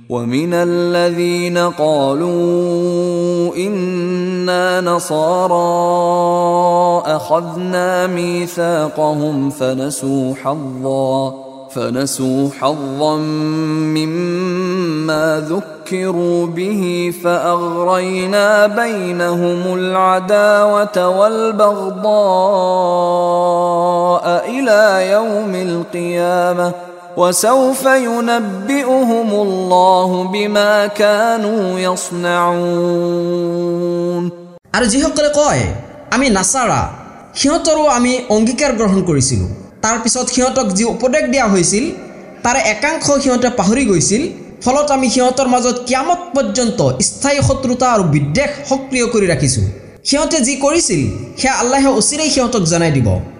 ومن الذين قالوا إنا نصارى أخذنا ميثاقهم فنسوا حظا مما ذكروا به فأغرينا بينهم العداوة والبغضاء إلى يوم القيامة وسوف ينبئهم الله بما كانوا يصنعون আর যিসকলে কয় আমি নাছাৰা সিহঁতৰো আমি অংগীকাৰ গ্ৰহণ কৰিছিলো তাৰ পিছত সিহঁতক যি উপদেশ দিয়া হৈছিল তাৰে একাংশ সিহঁতে পাহৰি গৈছিল ফলত আমি সিহঁতৰ মাজত কিয়ামত পৰ্যন্ত স্থায়ী শত্ৰুতা আৰু বিদ্বেষ সক্ৰিয় কৰি ৰাখিছো সিহঁতে যি কৰিছিল সেয়া আল্লাহে অচিৰেই সিহঁতক জনাই দিব